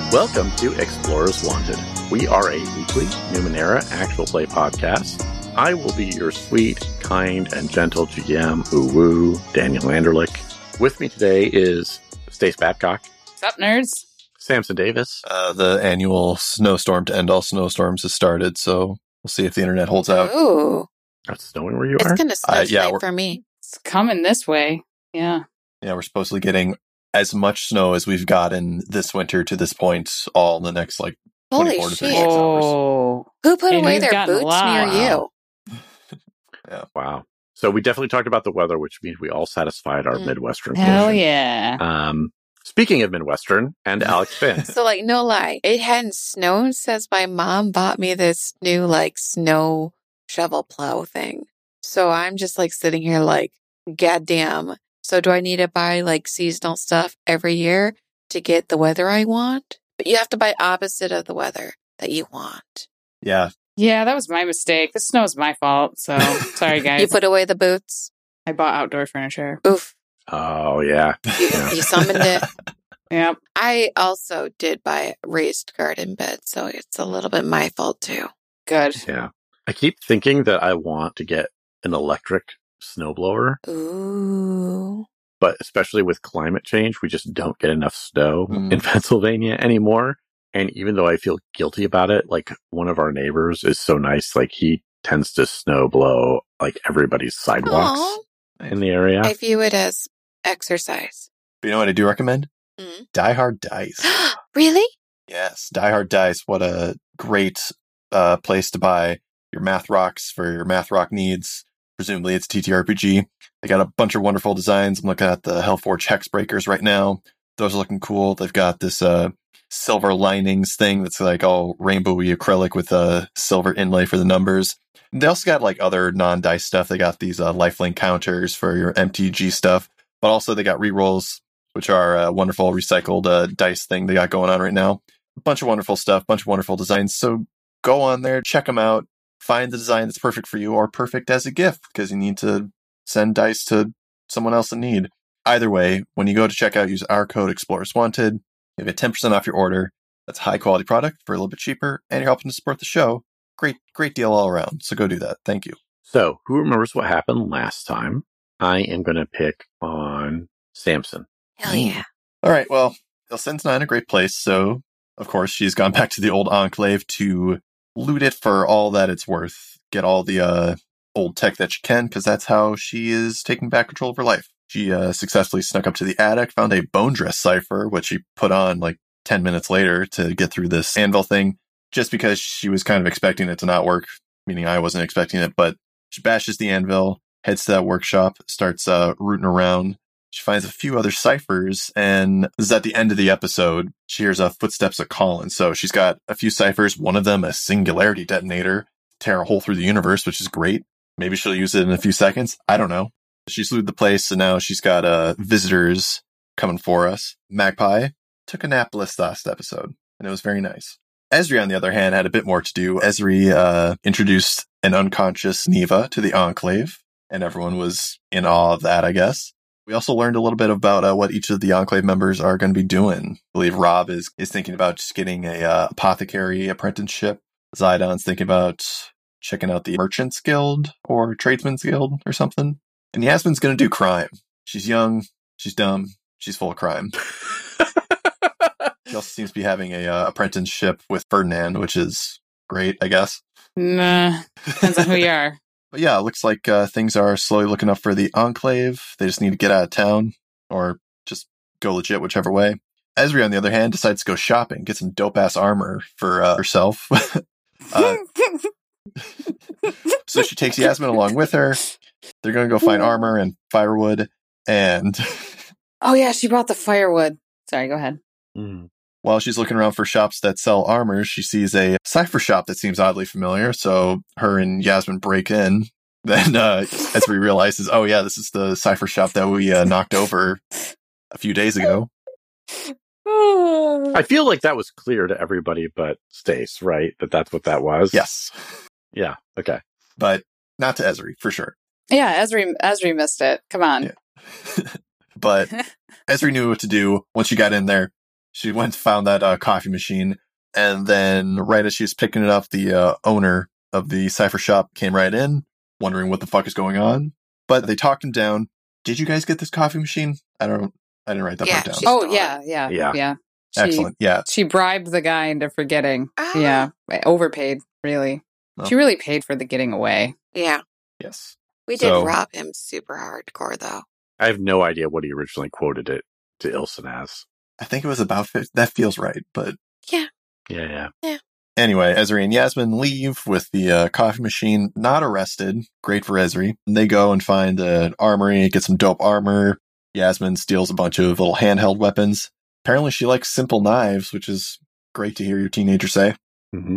Welcome to Explorers Wanted. We are a weekly Numenera actual play podcast. I will be your sweet, kind, and gentle GM, Woo, Daniel Anderlich. With me today is Stace Babcock. What's up, nerds? Samson Davis. The annual snowstorm to end all snowstorms has started, so we'll see if the internet holds out. Ooh. It's snowing where you It's are? going to snow yeah, tonight for me. It's coming this way. Yeah. Yeah, we're supposedly getting as much snow as we've gotten this winter to this point, all in the next, 24 Holy to 36 shit. hours. Oh. Who put And away we've their gotten a boots lot. near you? Wow. So we definitely talked about the weather, which means we all satisfied our Mm. Midwestern Hell portion. yeah. Speaking of Midwestern, and Alex Finn. So, no lie. It hadn't snowed since my mom bought me this new, snow shovel plow thing. So I'm just, sitting here goddamn. So do I need to buy, seasonal stuff every year to get the weather I want? But you have to buy opposite of the weather that you want. Yeah, Yeah, that was my mistake. The snow's my fault. So sorry, guys. You put away the boots. I bought outdoor furniture. Oof. Oh, yeah. You summoned it. Yep. I also did buy a raised garden bed, so it's a little bit my fault too. Good. Yeah. I keep thinking that I want to get an electric snowblower, Ooh. but especially with climate change, we just don't get enough snow Mm. in Pennsylvania anymore. And even though I feel guilty about it, one of our neighbors is so nice, he tends to snow blow everybody's sidewalks Aw. in the area. I view it as exercise. but you know what I do recommend? Mm. Die Hard Dice. Really? Yes, Die Hard Dice. What a great place to buy your math rocks for your math rock needs. Presumably it's TTRPG. They got a bunch of wonderful designs. I'm looking at the Hellforge Hex Breakers right now. Those are looking cool. They've got this silver linings thing that's all rainbowy acrylic with a silver inlay for the numbers. They also got other non-dice stuff. They got these lifelink counters for your MTG stuff, but also they got rerolls, which are a wonderful recycled dice thing they got going on right now. A bunch of wonderful stuff, bunch of wonderful designs. So go on there, check them out, find the design that's perfect for you or perfect as a gift because you need to send dice to someone else in need. Either way, when you go to checkout, use our code Explorers Wanted. You get 10% off your order. That's a high quality product for a little bit cheaper, and you're helping to support the show. Great deal all around. So go do that. Thank you. So, who remembers what happened last time? I am going to pick on Samson. Hell yeah. All right. Well, Ilsen's not in a great place, so of course she's gone back to the old Enclave to loot it for all that it's worth. Get all the old tech that she can, because that's how she is taking back control of her life. She successfully snuck up to the attic, found a bone dress cipher, which she put on 10 minutes later to get through this anvil thing, just because she was kind of expecting it to not work, meaning I wasn't expecting it. But she bashes the anvil, heads to that workshop, starts rooting around. She finds a few other ciphers, and this is at the end of the episode. She hears footsteps of Colin. So she's got a few ciphers, one of them a singularity detonator, tear a hole through the universe, which is great. Maybe she'll use it in a few seconds. I don't know. She's looted the place, so now she's got visitors coming for us. Magpie took a nap last episode, and it was very nice. Esri, on the other hand, had a bit more to do. Esri introduced an unconscious Neva to the Enclave, and everyone was in awe of that, I guess. We also learned a little bit about what each of the Enclave members are going to be doing. I believe Rob is thinking about just getting a apothecary apprenticeship. Zidon's thinking about checking out the Merchants Guild or Tradesmen's Guild or something. And Yasmin's going to do crime. She's young, she's dumb, she's full of crime. She also seems to be having a apprenticeship with Ferdinand, which is great, I guess. Nah. Depends on who you are. But yeah, it looks like things are slowly looking up for the Enclave. They just need to get out of town or just go legit, whichever way. Esri, on the other hand, decides to go shopping, get some dope-ass armor for herself. So she takes Yasmin along with her. They're going to go find armor and firewood. And Oh, yeah. She brought the firewood. Sorry, go ahead. while she's looking around for shops that sell armor, she sees a cipher shop that seems oddly familiar. So her and Yasmin break in. Then Esri realizes, oh yeah, this is the cipher shop that we knocked over a few days ago. I feel like that was clear to everybody but Stace, right? That's what that was? Yes. Yeah, okay. But not to Esri, for sure. Yeah, Esri missed it. Come on. Yeah. But Esri knew what to do once she got in there. She went and found that coffee machine, and then right as she was picking it up, the owner of the cipher shop came right in, wondering what the fuck is going on. But they talked him down. Did you guys get this coffee machine? I didn't write that part down. She Oh, stole yeah. Excellent. Yeah. She bribed the guy into forgetting. Ah. Yeah. Overpaid, really. Well. She really paid for the getting away. Yeah. Yes. We did So- rob him super hardcore, though. I have no idea what he originally quoted it to Ilsen as. I think it was about 50. That feels right, but Yeah. anyway, Ezri and Yasmin leave with the coffee machine, not arrested. Great for Ezri. And they go and find an armory, get some dope armor. Yasmin steals a bunch of little handheld weapons. Apparently she likes simple knives, which is great to hear your teenager say. hmm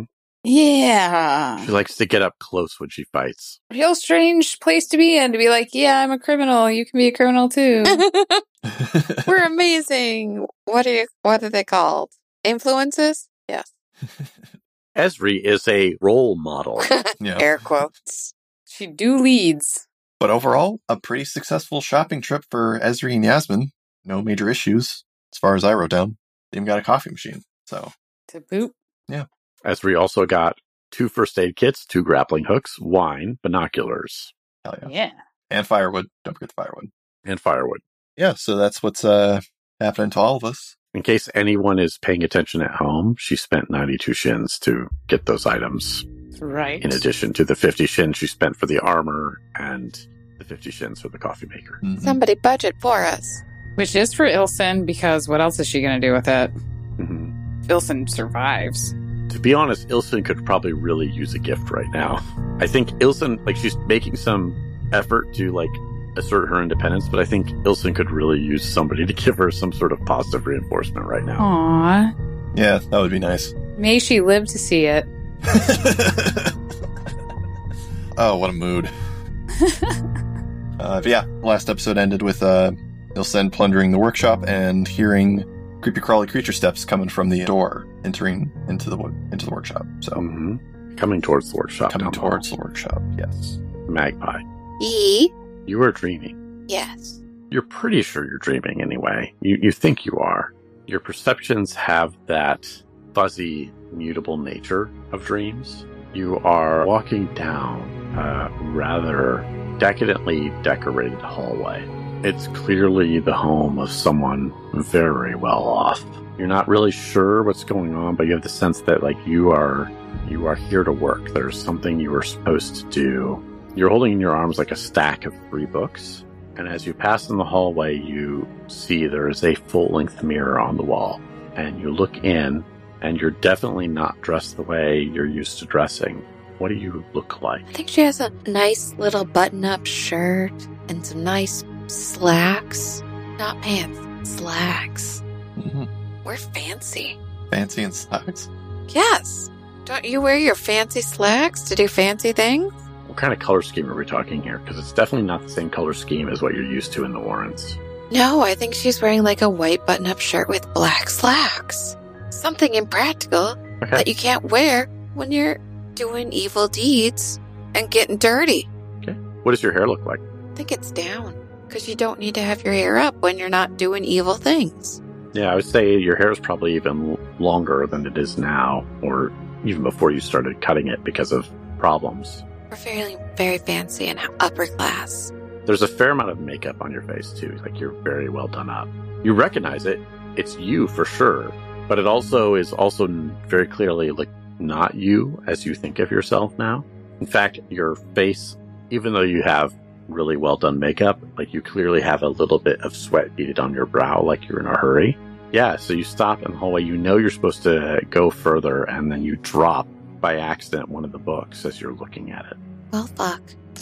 Yeah. She likes to get up close when she fights. Real strange place to be in, to be like, yeah, I'm a criminal. You can be a criminal too. We're amazing. What are they called? Influences? Yes. Ezri is a role model. Yeah. Air quotes. She do leads. But overall, a pretty successful shopping trip for Ezri and Yasmin. No major issues, as far as I wrote down. They even got a coffee machine. So, To boot. Ezri also got 2 first aid kits, 2 grappling hooks, wine, binoculars, hell yeah. Yeah. And firewood. Don't forget the firewood. and firewood. Yeah, so that's what's happening to all of us. In case anyone is paying attention at home, she spent 92 shins to get those items, Right. in addition to the 50 shins she spent for the armor and the 50 shins for the coffee maker. Mhm. Somebody budget for us. Which is for Ilsen, because what else is she going to do with it? hmm Ilsen survives. To be honest, Ilsen could probably really use a gift right now. I think Ilsen, she's making some effort to, assert her independence, but I think Ilsen could really use somebody to give her some sort of positive reinforcement right now. Aww. Yeah, that would be nice. May she live to see it. Oh, what a mood. But yeah, last episode ended with Ilsen plundering the workshop and hearing creepy crawly creature steps coming from the door, entering into the workshop. So Coming towards the workshop. coming down the hall. towards the workshop, yes. Magpie. You are dreaming. Yes. You're pretty sure you're dreaming anyway. You think you are. Your perceptions have that fuzzy, mutable nature of dreams. You are walking down a rather decadently decorated hallway. It's clearly the home of someone very well off. You're not really sure what's going on, but you have the sense that you are here to work. There's something you are supposed to do. You're holding in your arms a stack of 3 books, and as you pass in the hallway, you see there is a full-length mirror on the wall, and you look in, and you're definitely not dressed the way you're used to dressing. What do you look like? I think she has a nice little button-up shirt and some nice slacks. Not pants, slacks. Mm-hmm. We're fancy. Fancy and slacks. Yes. Don't you wear your fancy slacks to do fancy things? What kind of color scheme are we talking here? Because it's definitely not the same color scheme as what you're used to in the Warrens. No, I think she's wearing a white button-up shirt with black slacks. Something impractical Okay. that you can't wear when you're doing evil deeds and getting dirty. What does your hair look like? I think it's down because you don't need to have your hair up when you're not doing evil things. Yeah, I would say your hair is probably even longer than it is now, or even before you started cutting it because of problems. We're very, very fancy and upper class. There's a fair amount of makeup on your face, too. You're very well done up. You recognize it. It's you for sure. But it also is very clearly, not you as you think of yourself now. In fact, your face, even though you have really well done makeup, you clearly have a little bit of sweat beaded on your brow, you're in a hurry. Yeah, so you stop in the hallway. You know you're supposed to go further, and then you drop, by accident, one of the books as you're looking at it. Well, fuck.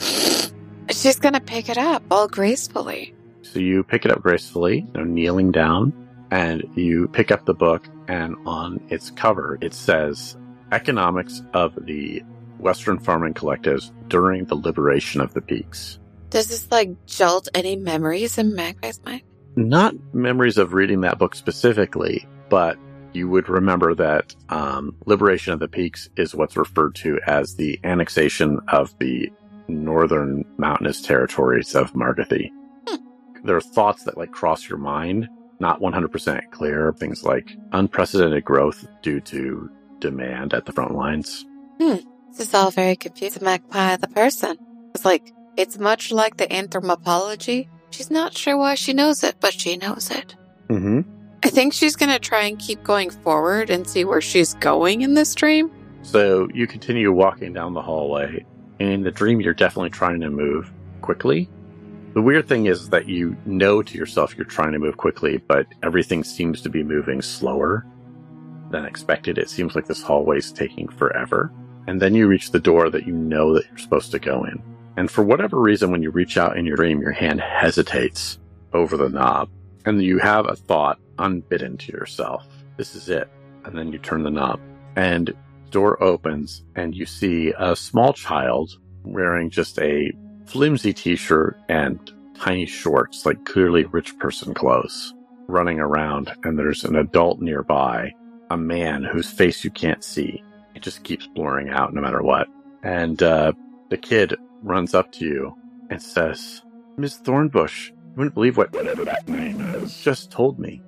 She's gonna pick it up all gracefully. So you pick it up gracefully, kneeling down, and you pick up the book, and on its cover, it says, Economics of the Western Farming Collectives During the Liberation of the Peaks. Does this jolt any memories in Magpie's mind? Not memories of reading that book specifically, but you would remember that Liberation of the Peaks is what's referred to as the annexation of the northern mountainous territories of Margathi. There are thoughts that cross your mind not 100% clear. Things like unprecedented growth due to demand at the front lines. This is all very confusing. Magpie, the person. It's much like the anthropology. She's not sure why she knows it, but she knows it. Mm-hmm. I think she's going to try and keep going forward and see where she's going in this dream. So you continue walking down the hallway. In the dream, you're definitely trying to move quickly. The weird thing is that you know to yourself you're trying to move quickly, but everything seems to be moving slower than expected. It seems like this hallway's taking forever. And then you reach the door that you know that you're supposed to go in. And for whatever reason, when you reach out in your dream, your hand hesitates over the knob. And you have a thought unbidden to yourself. This is it. And then you turn the knob. And the door opens, and you see a small child wearing just a flimsy t-shirt and tiny shorts, like clearly rich person clothes, running around. And there's an adult nearby, a man whose face you can't see. It just keeps blurring out no matter what. And the kid runs up to you and says, "Miss Thornbush, you wouldn't believe whatever that name is just told me."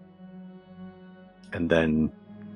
And then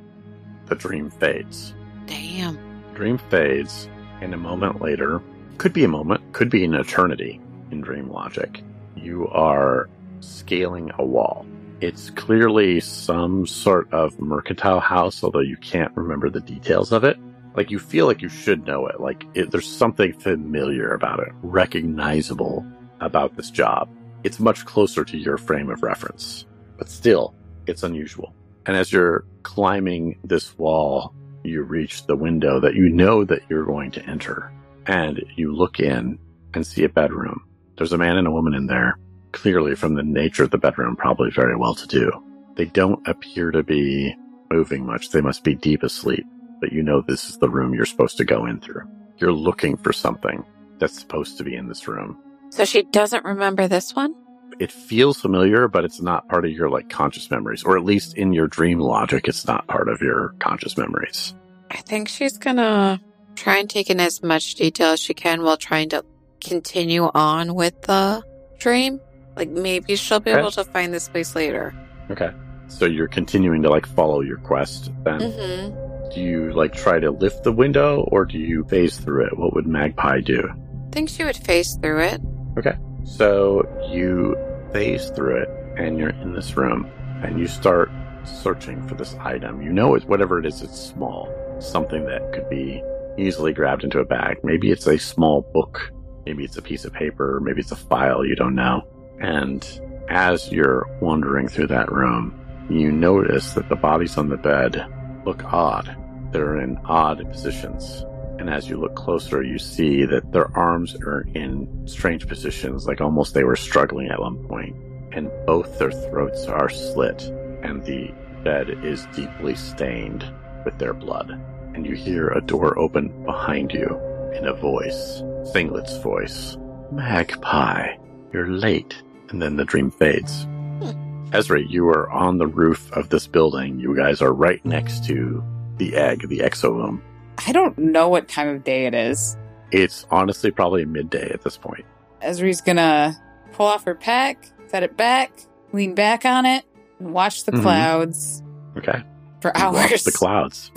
the dream fades. Damn. Dream fades, and a moment later, could be a moment, could be an eternity in dream logic, you are scaling a wall. It's clearly some sort of mercantile house, although you can't remember the details of it. Like, you feel like you should know it. There's something familiar about it, recognizable about this job. It's much closer to your frame of reference, but still, it's unusual. And as you're climbing this wall, you reach the window that you know that you're going to enter. And you look in and see a bedroom. There's a man and a woman in there, clearly from the nature of the bedroom, probably very well-to-do. They don't appear to be moving much. They must be deep asleep. But you know this is the room you're supposed to go in through. You're looking for something that's supposed to be in this room. So she doesn't remember this one? It feels familiar, but it's not part of your conscious memories. Or at least in your dream logic, it's not part of your conscious memories. I think she's gonna try and take in as much detail as she can while trying to continue on with the dream. Maybe she'll be able to find this place later. Okay. So you're continuing to follow your quest then? Mm-hmm. Do you try to lift the window, or do you phase through it? What would Magpie do? I think she would phase through it. Okay. So you phase through it, and you're in this room, and you start searching for this item. You know whatever it is, it's small. Something that could be easily grabbed into a bag. Maybe it's a small book. Maybe it's a piece of paper. Maybe it's a file. You don't know. And as you're wandering through that room, you notice that the bodies on the bed look odd. They're in odd positions. And as you look closer, you see that their arms are in strange positions, like almost they were struggling at one point. And both their throats are slit, and the bed is deeply stained with their blood. And you hear a door open behind you in a voice, Singlet's voice. "Magpie, you're late." And then the dream fades. Ezra, you are on the roof of this building. You guys are right next to the egg, the exoome. I don't know what time of day it is. It's honestly probably midday at this point. Ezri's gonna pull off her pack, set it back, lean back on it, and watch the clouds. Okay. For hours. Watch the clouds.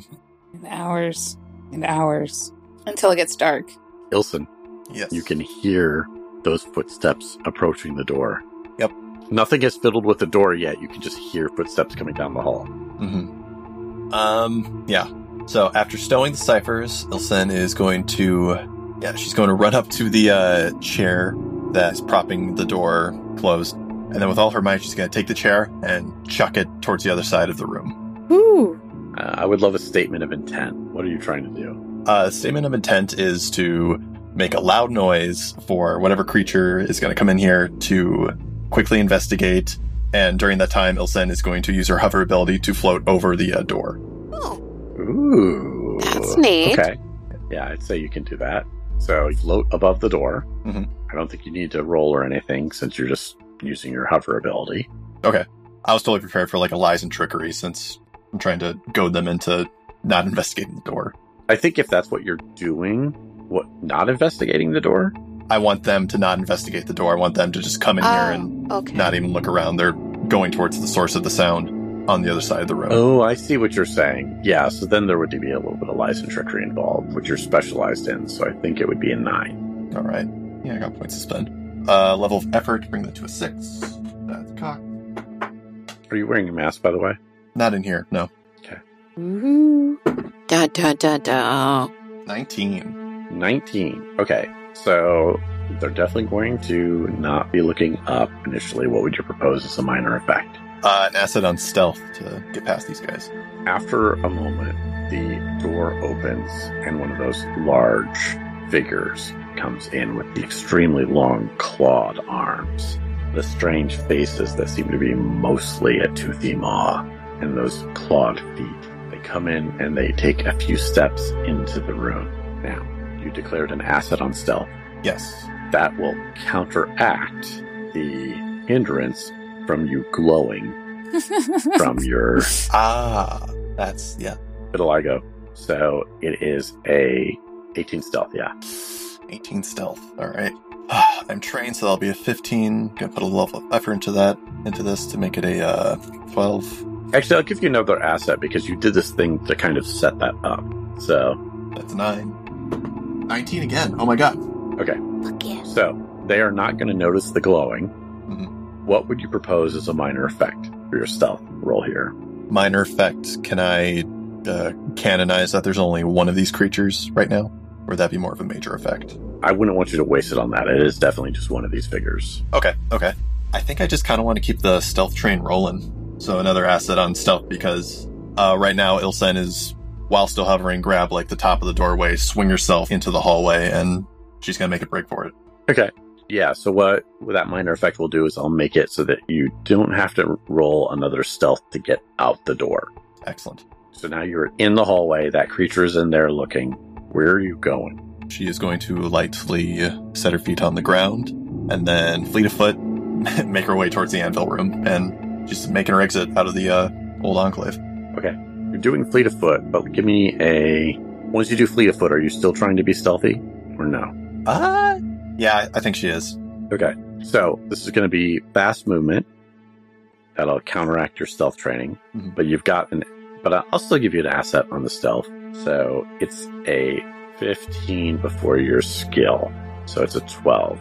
And hours and hours. Until it gets dark. Ilson. Yes. You can hear those footsteps approaching the door. Yep. Nothing has fiddled with the door yet. You can just hear footsteps coming down the hall. Yeah. So after stowing the ciphers, Ilsen is going to, she's going to run up to the chair that's propping the door closed. And then with all her might, she's going to take the chair and chuck it towards the other side of the room. Ooh. I would love a statement of intent. What are you trying to do? Statement of intent is to make a loud noise for whatever creature is going to come in here to quickly investigate. And during that time, Ilsen is going to use her hover ability to float over the door. Oh. Ooh. That's neat. Okay. Yeah, I'd say you can do that. So you float above the door. Mm-hmm. I don't think you need to roll or anything since you're just using your hover ability. Okay. I was totally prepared for a lies and trickery since I'm trying to goad them into not investigating the door. I think if that's what you're doing, not investigating the door? I want them to not investigate the door. I want them to just come in here and not even look around. They're going towards the source of the sound on the other side of the room. Oh, I see what you're saying. Yeah, so then there would be a little bit of lies and trickery involved, which you're specialized in, so I think it would be a 9. All right. Yeah, I got points to spend. Level of effort, bring that to a 6. That's cocked. Are you wearing a mask, by the way? Not in here, no. Okay. Ooh. Da da da da. 19. 19. Okay, so they're definitely going to not be looking up initially. What would you propose as a minor effect? An asset on stealth to get past these guys. After a moment, the door opens and one of those large figures comes in with the extremely long clawed arms, the strange faces that seem to be mostly a toothy maw, and those clawed feet. They come in and they take a few steps into the room. Now, you declared an asset on stealth. Yes. That will counteract the hindrance from you glowing from your That's, yeah. vitiligo. So it is a 18 stealth, yeah. 18 stealth. All right. I'm trained, so that'll be a 15. Gonna put a level of effort into this to make it a 12. Actually, I'll give you another asset because you did this thing to kind of set that up. So That's 9. 19 again. Oh my god. okay. Fuck yeah. So they are not going to notice the glowing. Mhm. What would you propose as a minor effect for your stealth roll here? Minor effect. Can I canonize that there's only one of these creatures right now? Or would that be more of a major effect? I wouldn't want you to waste it on that. It is definitely just one of these figures. Okay. I think I just kind of want to keep the stealth train rolling. So another asset on stealth because right now Ilsen is, while still hovering, grab like the top of the doorway, swing herself into the hallway, and she's going to make a break for it. Okay. Yeah, so what that minor effect will do is I'll make it so that you don't have to roll another stealth to get out the door. Excellent. So now you're in the hallway. That creature is in there looking. Where are you going? She is going to lightly set her feet on the ground and then fleet of foot, make her way towards the anvil room, and she's making her exit out of the old enclave. Okay. You're doing fleet of foot, but give me a... Once you do fleet of foot, are you still trying to be stealthy? Or no? Yeah, I think she is. Okay. So this is going to be fast movement. That'll counteract your stealth training. Mhm. But you've got an... But I'll still give you an asset on the stealth. So it's a 15 before your skill. So it's a 12.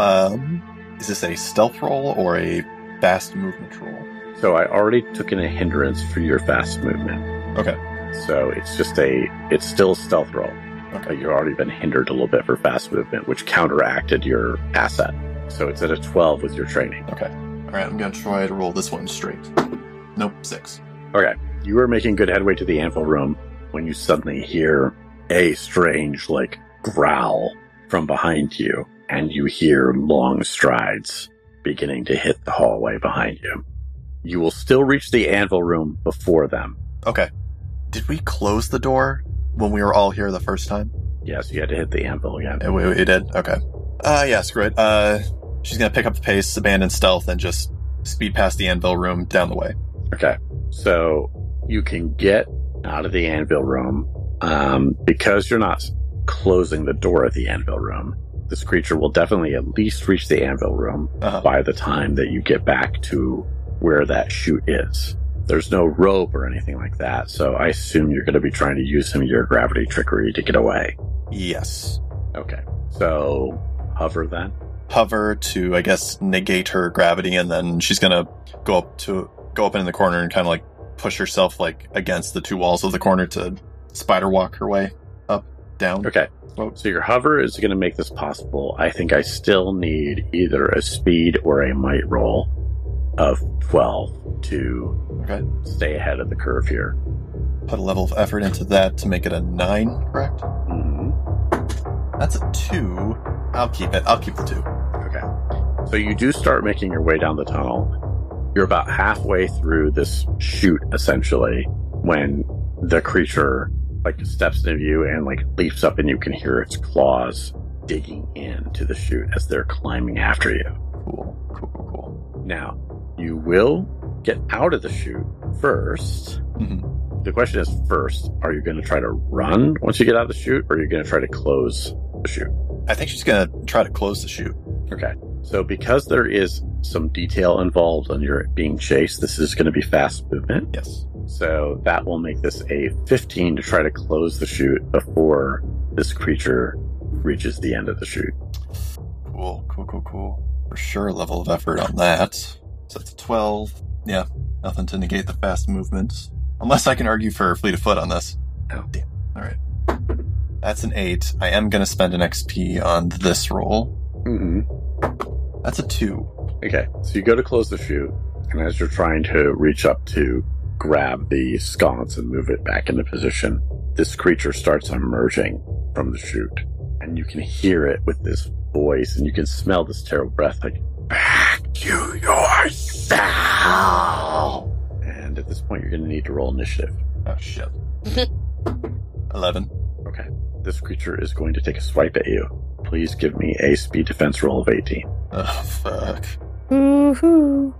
Is this a stealth roll or a fast movement roll? So I already took in a hindrance for your fast movement. Okay. So it's just it's still a stealth roll. Okay. But you've already been hindered a little bit for fast movement, which counteracted your asset. So it's at a 12 with your training. Okay. All right, I'm going to try to roll this one straight. Nope, 6. Okay. You are making good headway to the anvil room when you suddenly hear a strange, growl from behind you, and you hear long strides beginning to hit the hallway behind you. You will still reach the anvil room before them. Okay. Did we close the door when we were all here the first time? Yes, you had to hit the anvil again. We did? Okay. Yeah, screw it. She's going to pick up the pace, abandon stealth, and just speed past the anvil room down the way. Okay. So you can get out of the anvil room. Because you're not closing the door of the anvil room, this creature will definitely at least reach the anvil room by the time that you get back to where that chute is. There's no rope or anything like that, so I assume you're going to be trying to use some of your gravity trickery to get away. Yes. Okay. So hover then? Hover to, I guess, negate her gravity, and then she's going to go up in the corner and kind of push herself against the two walls of the corner to spider walk her way up, down. Okay. So your hover is going to make this possible. I think I still need either a speed or a might roll of 12 to stay ahead of the curve here. Put a level of effort into that to make it a 9, correct? Mm-hmm. That's a 2. I'll keep it. I'll keep the 2. Okay. So you do start making your way down the tunnel. You're about halfway through this chute, essentially, when the creature steps into view and leaps up, and you can hear its claws digging into the chute as they're climbing after you. Cool. Now, you will get out of the chute first. Mm-hmm. The question is, first, are you going to try to run once you get out of the chute, or are you going to try to close the chute? I think she's going to try to close the chute. Okay. So because there is some detail involved on your being chased. This is going to be fast movement. Yes. So that will make this a 15 to try to close the chute before this creature reaches the end of the chute. Cool. For sure, level of effort on that. So that's a 12. Yeah, nothing to negate the fast movement. Unless I can argue for fleet of foot on this. Oh, damn. All right. That's an 8. I am going to spend an XP on this roll. Mm-hmm. That's a 2. Okay, so you go to close the chute, and as you're trying to reach up to grab the sconce and move it back into position, this creature starts emerging from the chute. And you can hear it with this voice, and you can smell this terrible breath, like, back to yourself! And at this point, you're going to need to roll initiative. Oh, shit. 11. Okay. This creature is going to take a swipe at you. Please give me a speed defense roll of 18. Oh, fuck. Woohoo.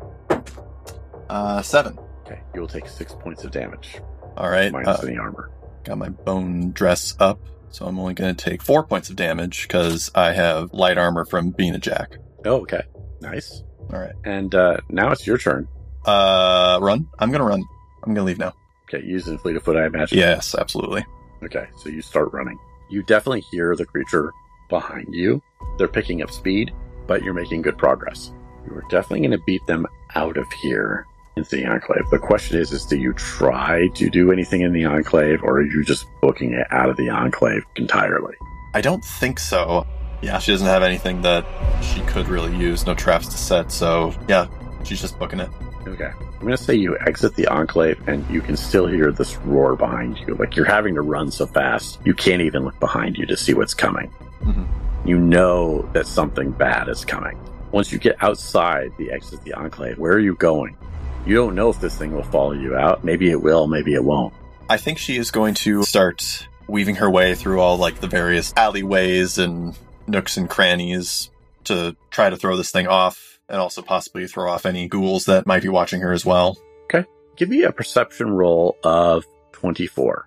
7. Okay. You will take 6 points of damage. All right. Minus any armor. Got my bone dress up, so I'm only going to take 4 points of damage because I have light armor from being a jack. Oh, okay. Nice. All right. And now it's your turn. Run? I'm going to run. I'm going to leave now. Okay. Using fleet of foot, I imagine. Yes, absolutely. Okay. So you start running. You definitely hear the creature behind you. They're picking up speed, but you're making good progress. You are definitely going to beat them out of here into the Enclave. The question is do you try to do anything in the Enclave, or are you just booking it out of the Enclave entirely? I don't think so. Yeah, she doesn't have anything that she could really use. No traps to set, so yeah, she's just booking it. Okay. I'm going to say you exit the Enclave, and you can still hear this roar behind you. Like, you're having to run so fast, you can't even look behind you to see what's coming. Mm-hmm. You know that something bad is coming. Once you get outside the exit of the Enclave, where are you going? You don't know if this thing will follow you out. Maybe it will, maybe it won't. I think she is going to start weaving her way through all, like, the various alleyways and nooks and crannies to try to throw this thing off, and also possibly throw off any ghouls that might be watching her as well. Okay. Give me a perception roll of 24.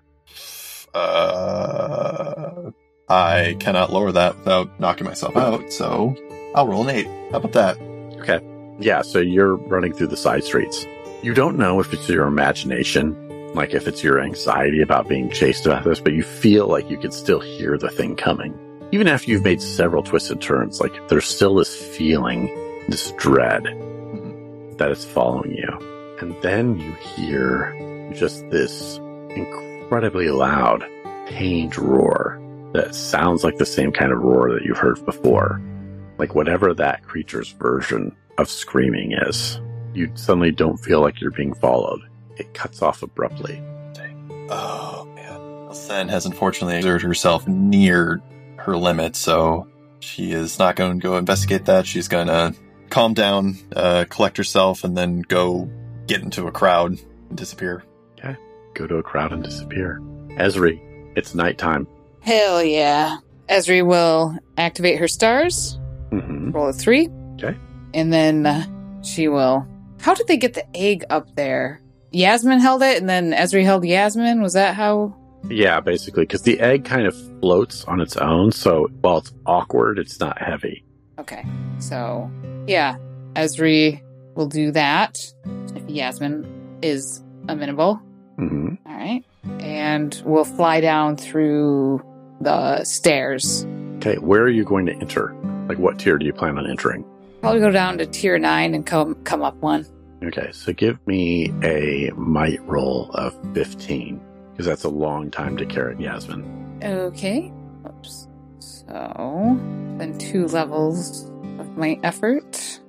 I cannot lower that without knocking myself out, so I'll roll an 8. How about that? Okay. Yeah, so you're running through the side streets. You don't know if it's your imagination, like if it's your anxiety about being chased about this, but you feel like you can still hear the thing coming. Even after you've made several twisted turns, like there's still this feeling, this dread that it's following you. And then you hear just this incredibly loud, pained roar that sounds like the same kind of roar that you've heard before. Like whatever that creature's version of screaming is, you suddenly don't feel like you're being followed. It cuts off abruptly. Oh, man. Well, Sen has unfortunately exerted herself near her limit, so she is not going to go investigate that. She's going to calm down, collect herself, and then go get into a crowd and disappear. Okay. Go to a crowd and disappear. Esri, it's nighttime. Hell yeah. Esri will activate her stars. Mm-hmm. Roll a 3. Okay. And then she will... How did they get the egg up there? Yasmin held it, and then Esri held Yasmin? Was that how... Yeah, basically, because the egg kind of floats on its own, so while it's awkward, it's not heavy. Okay. So, yeah. Esri will do that if Yasmin is amenable. Mm-hmm. All right. And we'll fly down through the stairs. Okay, where are you going to enter? Like, what tier do you plan on entering? Probably go down to tier 9 and come up 1. Okay, so give me a might roll of 15, because that's a long time to carry Yasmin. Okay. Oops. So, then 2 levels of my effort.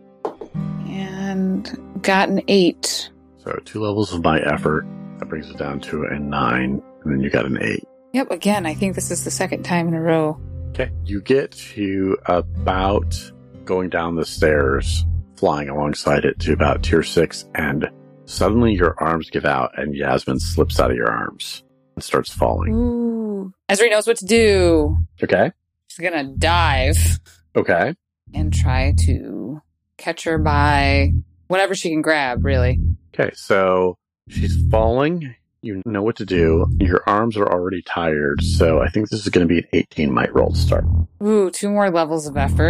And got an 8. So 2 levels of my effort. That brings it down to a 9, and then you got an 8. Yep, again, I think this is the second time in a row. Okay, you get to about going down the stairs, flying alongside it to about tier 6, and suddenly your arms give out, and Yasmin slips out of your arms and starts falling. Ooh. Esri knows what to do. Okay. She's gonna dive Okay. and try to catch her by whatever she can grab, really. Okay, so she's falling. You know what to do. Your arms are already tired, so I think this is going to be an 18 might roll to start. Ooh, 2 more levels of effort.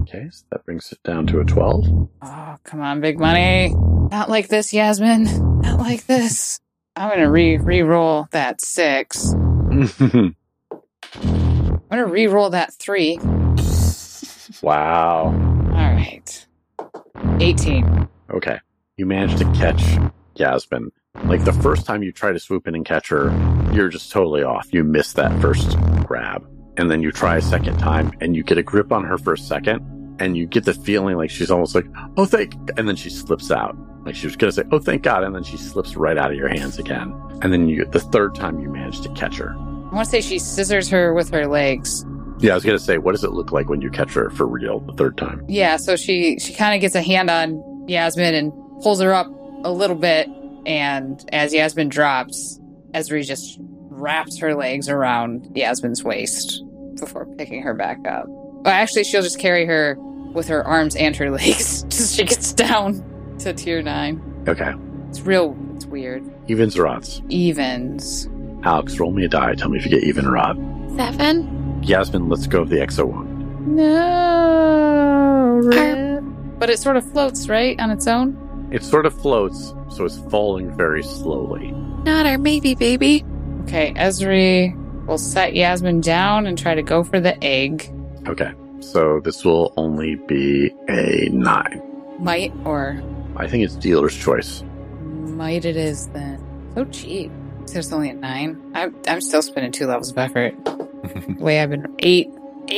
Okay, so that brings it down to a 12. Oh, come on, big money. Not like this, Yasmin. Not like this. I'm going to re-roll that 6. I'm going to re-roll that 3. Wow. All right. 18. Okay. You managed to catch Yasmin. Like the first time you try to swoop in and catch her, you're just totally off. You miss that first grab. And then you try a second time and you get a grip on her for a second and you get the feeling like she's almost like, oh, thank, and then she slips out. Like she was going to say, oh, thank God. And then she slips right out of your hands again. And then the third time you manage to catch her. I want to say she scissors her with her legs. Yeah, I was going to say, what does it look like when you catch her for real the third time? Yeah, so she kind of gets a hand on Yasmin and pulls her up a little bit. And as Yasmin drops, Ezri just wraps her legs around Yasmin's waist before picking her back up. Well, actually, she'll just carry her with her arms and her legs till she gets down to tier 9. Okay. It's weird. Evens or odds? Evens. Alex, roll me a die. Tell me if you get even or odd. 7. Yasmin, let's go of the exo one. No. Rip. But it sort of floats, right, on its own? It sort of floats, so it's falling very slowly. Not our maybe, baby. Okay, Ezri will set Yasmin down and try to go for the egg. Okay, so this will only be a 9. Might or... I think it's dealer's choice. Might it is, then. So cheap. There's only a 9. I'm still spending 2 levels of effort. The way I've been... 8.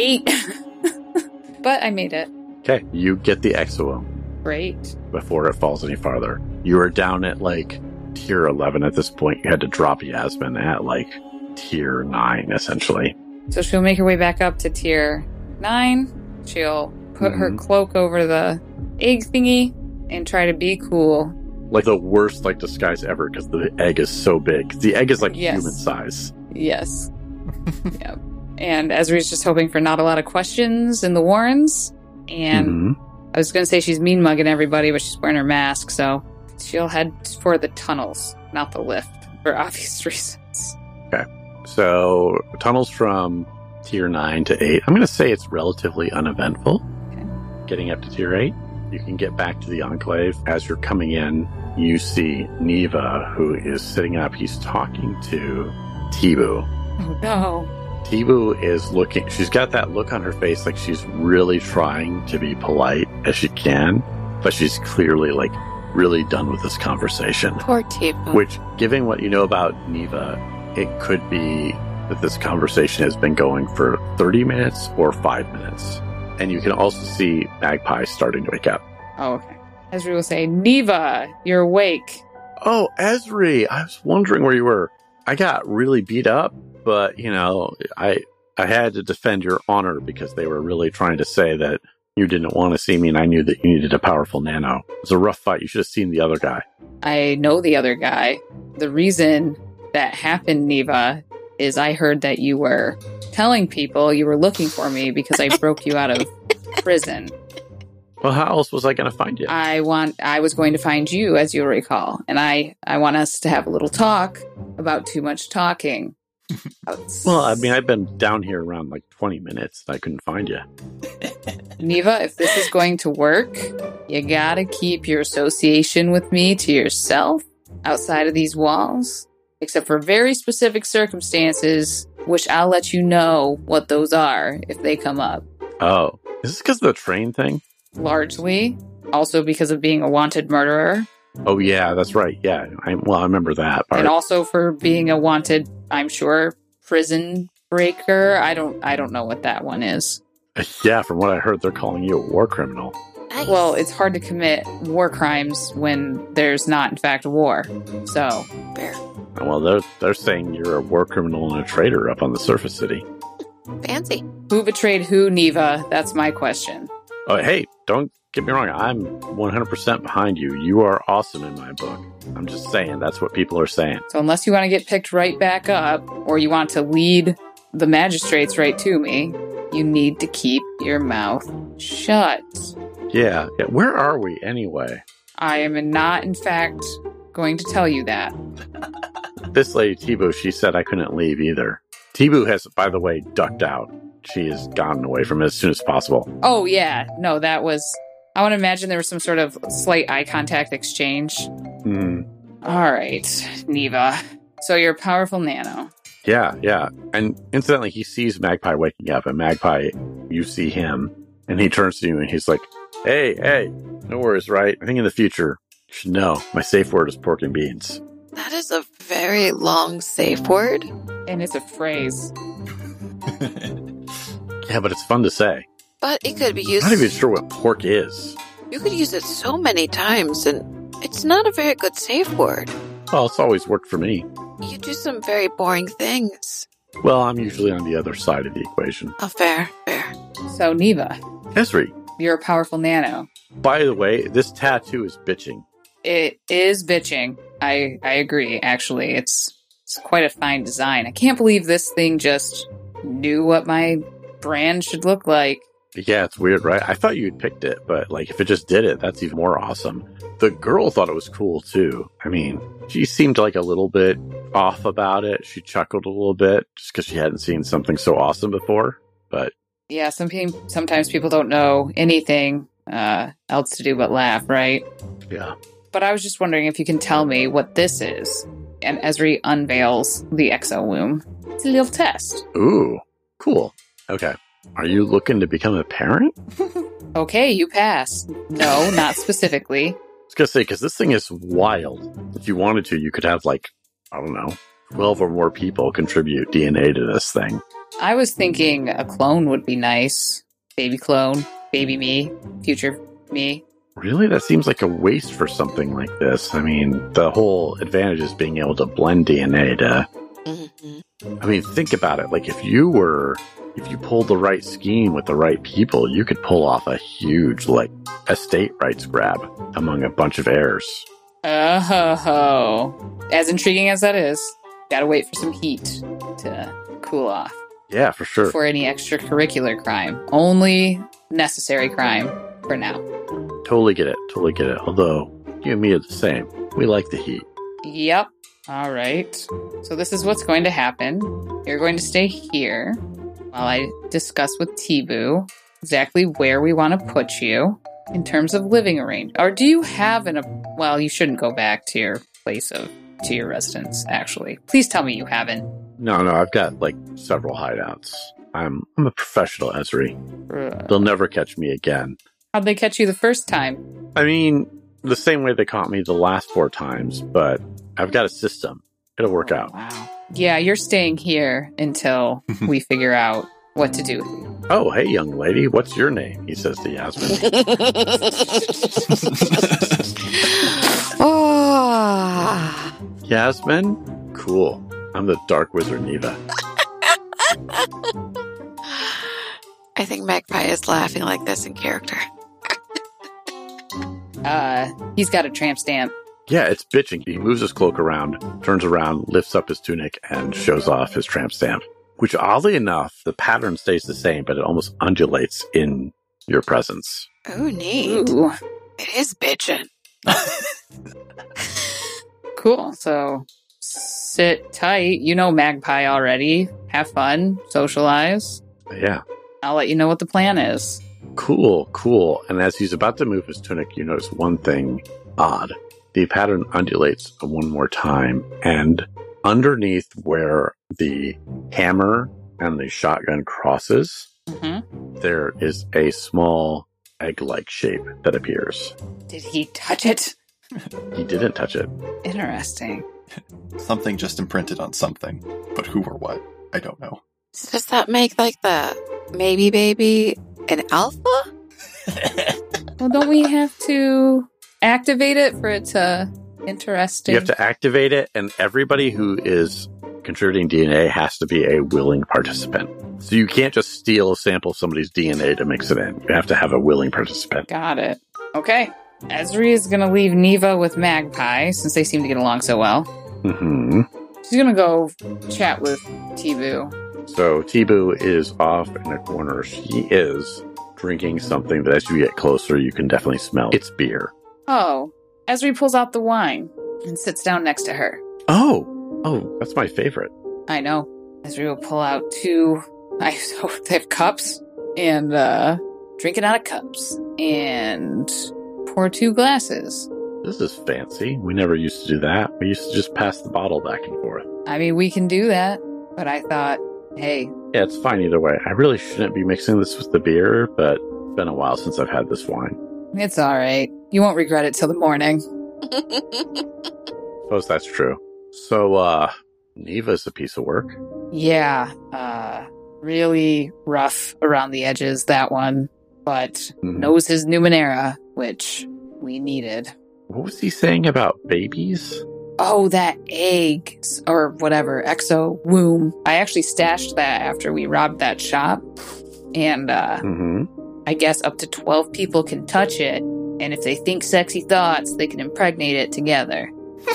But I made it. Okay, you get the exo Great. before it falls any farther. You are down at, like, tier 11 at this point. You had to drop Yasmin at, like, tier 9, essentially. So she'll make her way back up to tier 9. She'll put her cloak over the egg thingy and try to be cool. Like the worst, like, disguise ever, because the egg is so big. The egg is, like, Yes. human size. Yes. Yep. And Ezri's just hoping for not a lot of questions in the Warrens. And I was going to say she's mean mugging everybody, but she's wearing her mask, so she'll head for the tunnels, not the lift, for obvious reasons. Okay. So, tunnels from tier 9 to 8. I'm going to say it's relatively uneventful. Okay. Getting up to tier 8, you can get back to the Enclave. As you're coming in, you see Neva, who is sitting up. He's talking to Tibu. Oh, no. Tibu is looking, she's got that look on her face like she's really trying to be polite as she can, but she's clearly, like, really done with this conversation. Poor Tibu. Which, given what you know about Neva, it could be that this conversation has been going for 30 minutes or 5 minutes. And you can also see Magpie starting to wake up. Oh, okay. Ezri will say, Neva, you're awake. Oh, Ezri, I was wondering where you were. I got really beat up, but, you know, I had to defend your honor because they were really trying to say that you didn't want to see me, and I knew that you needed a powerful nano. It was a rough fight. You should have seen the other guy. I know the other guy. The reason that happened, Neva, is I heard that you were telling people you were looking for me because I broke you out of prison. Well, how else was I going to find you? I was going to find you, as you'll recall, and I want us to have a little talk about too much talking. Well, I mean, I've been down here around like 20 minutes. I couldn't find you. Neva, if this is going to work, you gotta keep your association with me to yourself outside of these walls, except for very specific circumstances, which I'll let you know what those are if they come up. Oh, is this because of the train thing? Largely. Also because of being a wanted murderer. Oh, yeah, that's right. Yeah, I remember that part. And also for being a wanted, I'm sure, prison breaker. I don't know what that one is. Yeah, from what I heard, they're calling you a war criminal. Nice. Well, it's hard to commit war crimes when there's not, in fact, a war. So, Fair. Well, they're saying you're a war criminal and a traitor up on the surface city. Fancy. who betrayed who, Neva? That's my question. Oh, hey, don't get me wrong. I'm 100% behind you. You are awesome in my book. I'm just saying, that's what people are saying. So unless you want to get picked right back up, or you want to lead the magistrates right to me, you need to keep your mouth shut. Yeah. Where are we anyway? I am not, in fact, going to tell you that. This lady, Tibu, she said I couldn't leave either. Tibu has, by the way, ducked out. she has gotten away from it as soon as possible. Oh, yeah. No, that was... I want to imagine there was some sort of slight eye contact exchange. Hmm. All right, Neva. So you're a powerful nano. Yeah. And incidentally, he sees Magpie waking up, and Magpie, you see him, and he turns to you and he's like, Hey, no worries, right? I think in the future, you should know my safe word is pork and beans. That is a very long safe word. And it's a phrase. Yeah, but it's fun to say. But it could be I'm used... not even sure what pork is. You could use it so many times, and it's not a very good safe word. Well, it's always worked for me. You do some very boring things. Well, I'm usually on the other side of the equation. Oh, fair. So, Neva, Esri, you're a powerful nano. by the way, this tattoo is bitching. It is bitching. I agree, actually. It's quite a fine design. I can't believe this thing just knew what my brand should look like. Yeah, it's weird, right? I thought you'd picked it, but like if it just did it, that's even more awesome. The girl thought it was cool too. I mean, she seemed like a little bit off about it. She chuckled a little bit just because she hadn't seen something so awesome before. But Yeah, sometimes people don't know anything else to do but laugh, right? yeah, But I was just wondering if you can tell me what this is. And Esri unveils the exo womb. It's a little test. ooh, cool. Okay, are you looking to become a parent? Okay, you pass. No, not specifically. I was gonna say, because this thing is wild. If you wanted to, you could have like, I don't know, 12 or more people contribute DNA to this thing. I was thinking a clone would be nice. Baby clone, baby me, future me. Really? That seems like a waste for something like this. I mean, the whole advantage is being able to blend DNA to... Mm-hmm. I mean, think about it. Like, if you pulled the right scheme with the right people, you could pull off a huge, like, estate rights grab among a bunch of heirs. Oh, as intriguing as that is, gotta wait for some heat to cool off. Yeah, for sure. For any extracurricular crime. Only necessary crime for now. Totally get it. Although, you and me are the same. We like the heat. Yep. All right. So this is what's going to happen. You're going to stay here while I discuss with T-Boo exactly where we want to put you in terms of living arrangement. Or do you have well, you shouldn't go back to your to your residence, actually. Please tell me you haven't. No, I've got, like, several hideouts. I'm a professional, Esri. Ugh. They'll never catch me again. How'd they catch you the first time? I mean, the same way they caught me the last 4 times, but I've got a system. It'll work out. Wow. Yeah, you're staying here until we figure out what to do with you. Oh, hey, young lady, what's your name? He says to Yasmin. Oh. Yasmin? Cool. I'm the Dark Wizard Neva. I think Magpie is laughing like this in character. He's got a tramp stamp. Yeah, it's bitching. He moves his cloak around, turns around, lifts up his tunic, and shows off his tramp stamp. Which, oddly enough, the pattern stays the same, but it almost undulates in your presence. Oh, neat. Ooh. It is bitchin'. Cool. So sit tight. You know Magpie already. Have fun. Socialize. Yeah. I'll let you know what the plan is. Cool. And as he's about to move his tunic, you notice one thing odd. The pattern undulates one more time, and underneath where the hammer and the shotgun crosses, there is a small egg-like shape that appears. Did he touch it? He didn't touch it. Interesting. Something just imprinted on something, but who or what, I don't know. Does that make, like, the maybe baby an alpha? Well, don't we have to activate it for it to interesting? You have to activate it, and everybody who is contributing DNA has to be a willing participant. So you can't just steal a sample of somebody's DNA to mix it in. You have to have a willing participant. Got it. Okay. Esri is going to leave Neva with Magpie, since they seem to get along so well. Mm-hmm. She's going to go chat with T-Boo. So T-Boo is off in a corner. She is drinking something that as you get closer, you can definitely smell. It's beer. Oh. Esri pulls out the wine and sits down next to her. Oh, that's my favorite. I know. Esri will pull out 2 They have cups and drinking out of cups and pour 2 glasses. This is fancy. We never used to do that. We used to just pass the bottle back and forth. I mean, we can do that, but I thought, hey. Yeah, it's fine either way. I really shouldn't be mixing this with the beer, but it's been a while since I've had this wine. It's all right. You won't regret it till the morning. Suppose that's true. So, Neva's a piece of work. Yeah, really rough around the edges, that one, but knows his Numenera, which we needed. What was he saying about babies? Oh, that egg, or whatever, exo womb. I actually stashed that after we robbed that shop, and I guess up to 12 people can touch it, and if they think sexy thoughts, they can impregnate it together.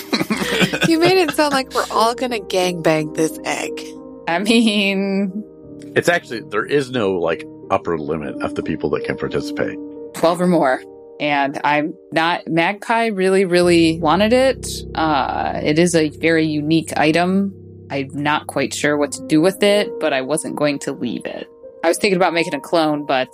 You made it sound like we're all gonna gangbang this egg. I mean... It's actually, there is no, like, upper limit of the people that can participate. 12 or more. And I'm not... Magpie really, really wanted it. It is a very unique item. I'm not quite sure what to do with it, but I wasn't going to leave it. I was thinking about making a clone, but,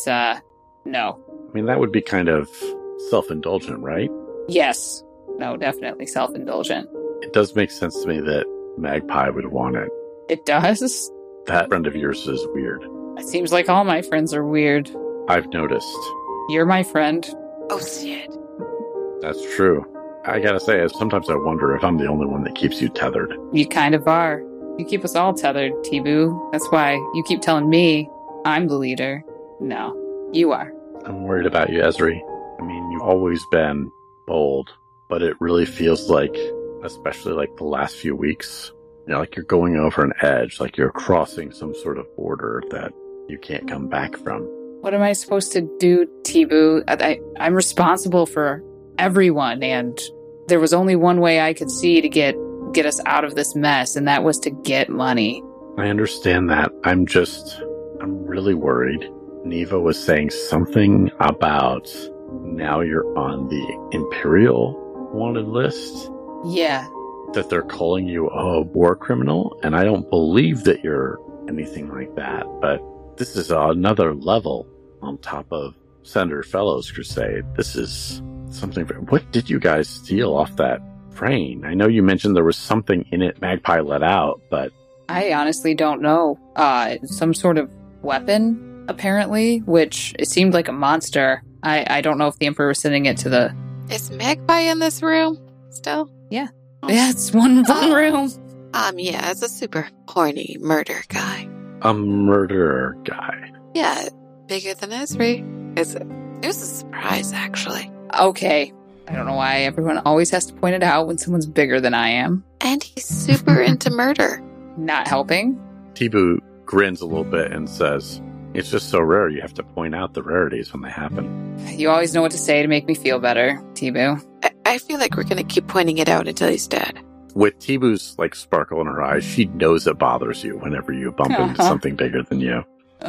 no. I mean, that would be kind of self-indulgent, right? Yes. No, definitely self-indulgent. It does make sense to me that Magpie would want it. It does? That friend of yours is weird. It seems like all my friends are weird. I've noticed. You're my friend. Oh, shit. That's true. I gotta say, sometimes I wonder if I'm the only one that keeps you tethered. You kind of are. You keep us all tethered, T-Boo. That's why you keep telling me I'm the leader. No, you are. I'm worried about you, Ezri. I mean, you've always been bold, but it really feels like, especially like the last few weeks, you know, like you're going over an edge, like you're crossing some sort of border that you can't come back from. What am I supposed to do, T-Boo? I'm responsible for everyone, and there was only one way I could see to get us out of this mess, and that was to get money. I understand that. I'm really worried. Neva was saying something about now you're on the Imperial wanted list. Yeah. That they're calling you a war criminal, and I don't believe that you're anything like that, but this is another level on top of Senator Fellow's crusade. This is something. What did you guys steal off that train? I know you mentioned there was something in it Magpie let out, but... I honestly don't know. Some sort of weapon, apparently, which it seemed like a monster. I don't know if the Emperor was sending it to the... Is Magpie in this room still? Yeah. Yeah, it's one room. Yeah, it's a super horny murder guy. A murderer guy. Yeah, bigger than Ezri. It was a surprise, actually. Okay. I don't know why everyone always has to point it out when someone's bigger than I am. And he's super into murder. Not helping. T-Boo grins a little bit and says, it's just so rare you have to point out the rarities when they happen. You always know what to say to make me feel better, T-Boo. I feel like we're going to keep pointing it out until he's dead. With T-Boo's like sparkle in her eyes, she knows it bothers you whenever you bump into something bigger than you.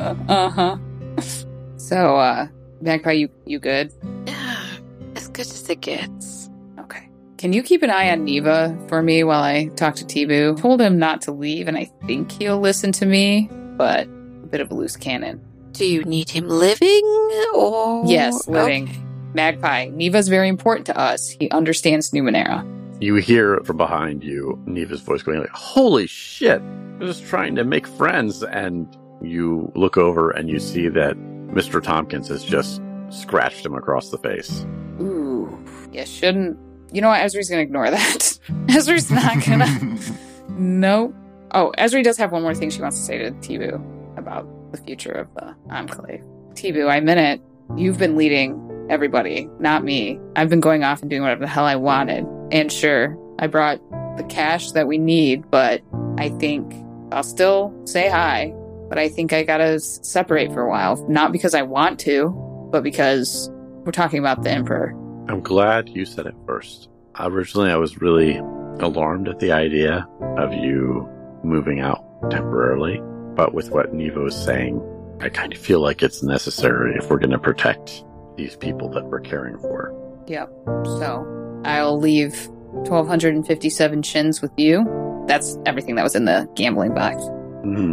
So, Magpie, you good? As good as it gets. Okay. Can you keep an eye on Neva for me while I talk to T-Boo? Told him not to leave, and I think he'll listen to me, but a bit of a loose cannon. Do you need him living, or...? Yes, living. Okay. Magpie, Neva's very important to us. He understands Numenera. You hear from behind you Neva's voice going like, holy shit, I'm just trying to make friends. And you look over and you see that Mr. Tompkins has just scratched him across the face. Ooh. Yeah, shouldn't... You know what? Ezri's gonna ignore that. Ezri's not gonna... Nope. Oh, Ezri does have one more thing she wants to say to T-Boo about the future of the Enclave. T-Boo, I meant it. You've been leading everybody, not me. I've been going off and doing whatever the hell I wanted. And sure, I brought the cash that we need, but I think I'll still say hi. But I think I gotta separate for a while. Not because I want to, but because we're talking about the Emperor. I'm glad you said it first. Originally, I was really alarmed at the idea of you moving out temporarily. But with what Neva was saying, I kind of feel like it's necessary if we're going to protect these people that we're caring for. Yep. So I'll leave 1,257 chins with you. That's everything that was in the gambling box. Mm-hmm.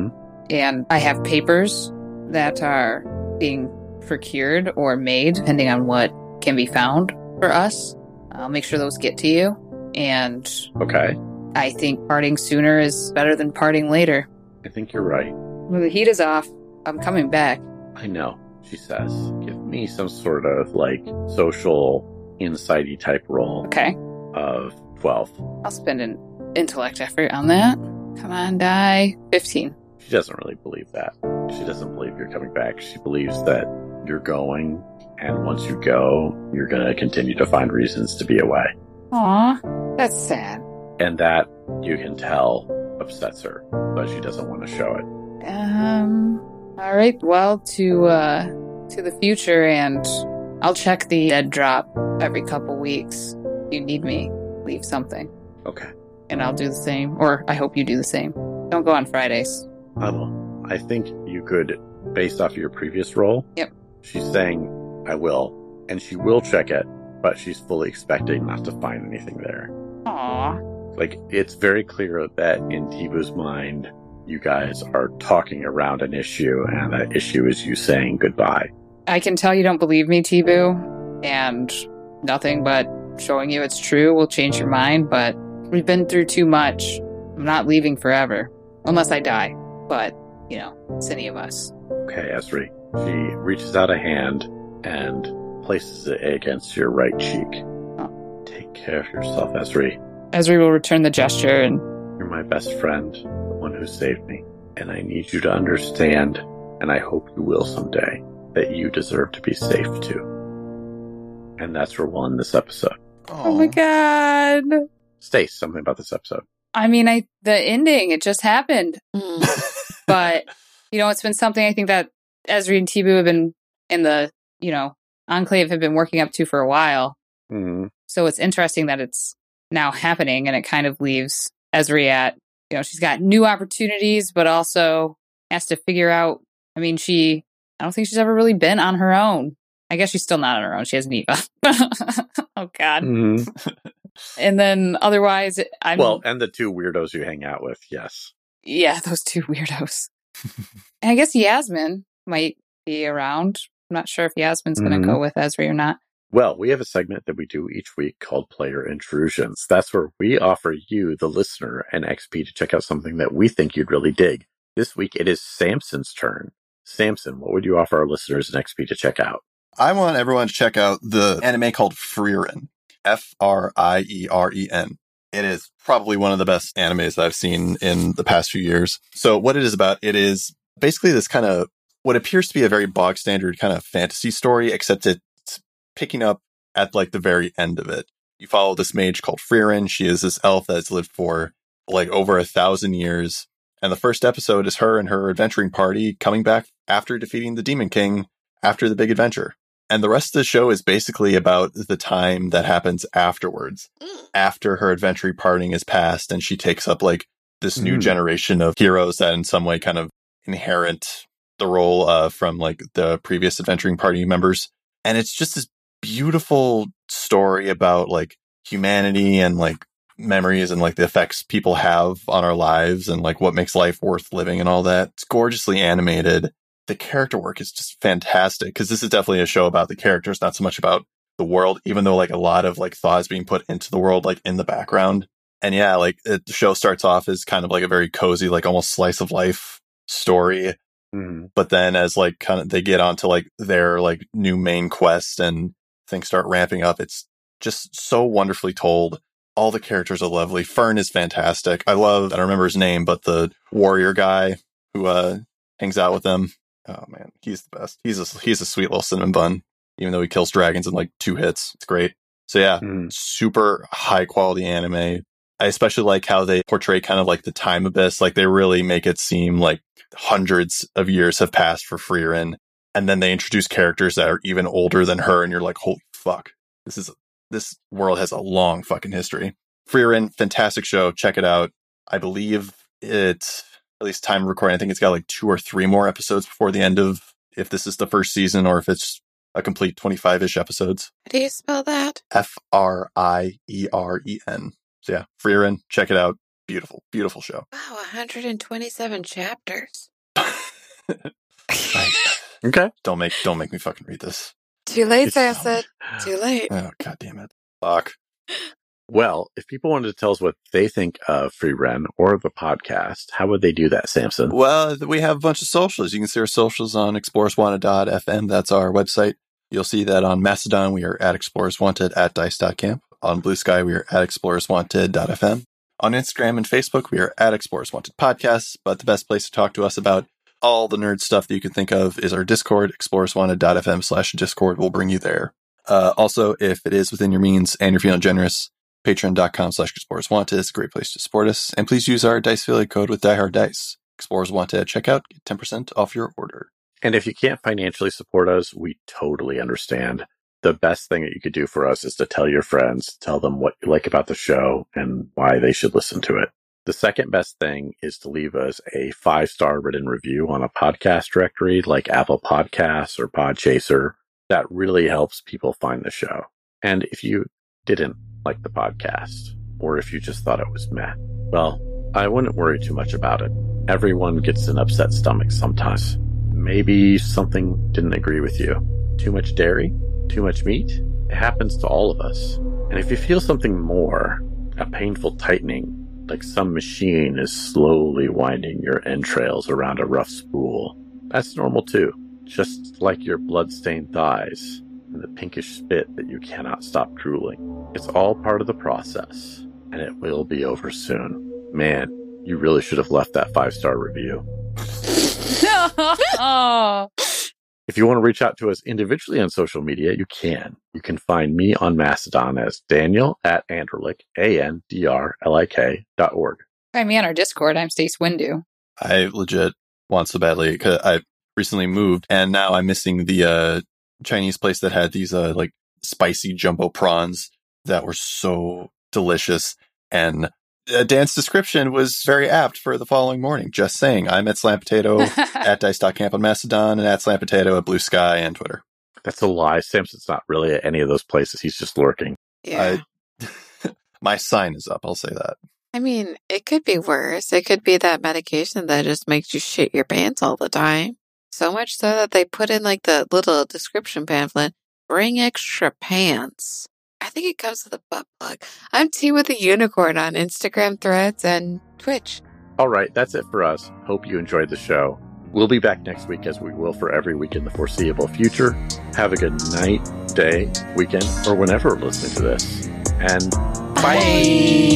and I have papers that are being procured or made, depending on what can be found for us. I'll make sure those get to you. And Okay. I think parting sooner is better than parting later. I think you're right. When the heat is off, I'm coming back. I know, she says. Give me some sort of, like, social insighty type roll Okay. of 12. I'll spend an intellect effort on that. Come on, die. 15. She doesn't really believe that. She doesn't believe you're coming back. She believes that you're going, and once you go, you're going to continue to find reasons to be away. Aw, that's sad. And that, you can tell, upsets her, but she doesn't want to show it. All right. Well, to the future, and I'll check the dead drop every couple weeks. If you need me, leave something, Okay. and I'll do the same. Or I hope you do the same. Don't go on Fridays. I will. I think you could, based off of your previous roll. Yep. She's saying, I will, and she will check it, but she's fully expecting not to find anything there. Aw. Like, it's very clear that in Tibu's mind, you guys are talking around an issue, and that issue is you saying goodbye. I can tell you don't believe me, Tibu, and nothing but showing you it's true will change your mind, but we've been through too much. I'm not leaving forever, unless I die, but, it's any of us. Okay, Esri. She reaches out a hand and places it against your right cheek. Oh. Take care of yourself, Esri. Ezri will return the gesture, and You're my best friend, the one who saved me. And I need you to understand, and I hope you will someday, that you deserve to be safe too. And that's where we'll end this episode. oh my god. Stace, something about this episode. I mean, the ending, it just happened. But, it's been something I think that Ezri and Tibu have been in the, Enclave have been working up to for a while. Mm-hmm. So it's interesting that it's now happening, and it kind of leaves Ezri at, she's got new opportunities, but also has to figure out, I don't think she's ever really been on her own. I guess she's still not on her own. She has Neva. Oh, God. Mm-hmm. And then otherwise, Well, and the two weirdos you hang out with, yes. Yeah, those two weirdos. And I guess Yasmin might be around. I'm not sure if Yasmin's going to go with Ezri or not. Well, we have a segment that we do each week called Player Intrusions. That's where we offer you, the listener, an XP to check out something that we think you'd really dig. This week, it is Samson's turn. Samson, what would you offer our listeners an XP to check out? I want everyone to check out the anime called Frieren. Frieren. It is probably one of the best animes I've seen in the past few years. So what it is about, it is basically this kind of what appears to be a very bog standard kind of fantasy story, except it's picking up at like the very end of it. You follow this mage called Frieren. She is this elf that's lived for like over 1,000 years. And the first episode is her and her adventuring party coming back after defeating the Demon King after the big adventure. And the rest of the show is basically about the time that happens afterwards, after her adventuring party is past, and she takes up like this new generation of heroes that in some way kind of inherit the role from like the previous adventuring party members. And it's just this beautiful story about like humanity and like memories and like the effects people have on our lives and like what makes life worth living and all that. It's gorgeously animated. The character work is just fantastic because this is definitely a show about the characters, not so much about the world, even though like a lot of like thought is being put into the world, like in the background. And yeah, like the show starts off as kind of like a very cozy, like almost slice of life story. But then as like kind of they get onto like their like new main quest and things start ramping up, it's just so wonderfully told. All the characters are lovely. Fern is fantastic. I don't remember his name, but the warrior guy who hangs out with them. Oh man, he's the best. He's a sweet little cinnamon bun, even though he kills dragons in like 2 hits. It's great. So yeah, super high quality anime. I especially like how they portray kind of like the time abyss. Like they really make it seem like hundreds of years have passed for Frieren. And then they introduce characters that are even older than her. And you're like, holy fuck, this world has a long fucking history. Frieren, fantastic show. Check it out. I believe it's, at least time of recording, I think it's got like 2 or 3 more episodes before the end of, if this is the first season or if it's a complete 25-ish episodes. How do you spell that? Frieren. So yeah, Frieren, check it out. Beautiful, beautiful show. Wow, 127 chapters. Okay. Don't make me fucking read this. Too late, It's- Samson. Too late. Oh, god damn it. Fuck. Well, if people wanted to tell us what they think of Free Ren or the podcast, how would they do that, Samson? Well, we have a bunch of socials. You can see our socials on explorerswanted.fm. That's our website. You'll see that on Mastodon, we are at explorerswanted at dice.camp. On Blue Sky, we are at explorerswanted.fm. On Instagram and Facebook, we are at Explorers Wanted Podcasts. But the best place to talk to us about all the nerd stuff that you can think of is our Discord, explorerswanted.fm/Discord. We'll bring you there. Also, if it is within your means and you're feeling generous, patreon.com/explorerswanted is a great place to support us. And please use our Dice affiliate code with Die Hard Dice. Explorers Wanted at checkout, get 10% off your order. And if you can't financially support us, we totally understand. The best thing that you could do for us is to tell your friends, tell them what you like about the show and why they should listen to it. The second best thing is to leave us a 5-star written review on a podcast directory like Apple Podcasts or Podchaser. That really helps people find the show. And if you didn't like the podcast, or if you just thought it was meh, well, I wouldn't worry too much about it. Everyone gets an upset stomach sometimes. Maybe something didn't agree with you. Too much dairy? Too much meat? It happens to all of us. And if you feel something more, a painful tightening, like some machine is slowly winding your entrails around a rough spool, that's normal too. Just like your blood-stained thighs and the pinkish spit that you cannot stop drooling. It's all part of the process, and it will be over soon. Man, you really should have left that 5-star review. Oh. If you want to reach out to us individually on social media, you can. You can find me on Mastodon as Daniel at Andrlik, ANDRLIK.org. Find me on our Discord. I'm Stace Windu. I legit want so badly because I recently moved and now I'm missing the Chinese place that had these like spicy jumbo prawns that were so delicious. And Dan's description was very apt for the following morning. Just saying, I'm at Slam Potato at Dice.camp on Mastodon and at Slam Potato at Blue Sky and Twitter. That's a lie. Samson's not really at any of those places. He's just lurking. Yeah. My sign is up. I'll say that. I mean, it could be worse. It could be that medication that just makes you shit your pants all the time. So much so that they put in like the little description pamphlet, bring extra pants. I think it comes with a butt plug. I'm Tea with a Unicorn on Instagram, Threads, and Twitch. All right, that's it for us. Hope you enjoyed the show. We'll be back next week as we will for every week in the foreseeable future. Have a good night, day, weekend, or whenever you're listening to this. And bye.